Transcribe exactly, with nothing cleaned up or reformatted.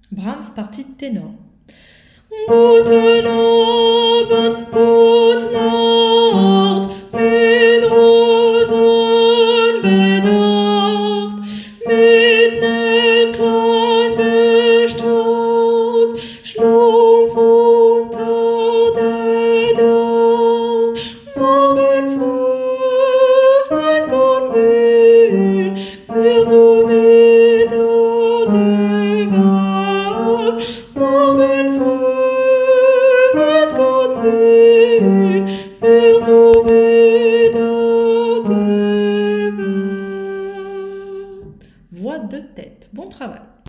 Brahms, partie ténor. Guten Abend, gute Nacht, mit Rosen bedacht, mit Necklain bestaubt, Schlumpf unter der Dach. Morgen früh, wenn Gott will, wirst du wieder gewahr. Morgen früh, wenn Gott will, wirst du wieder gewahr. Voix de tête. Bon travail.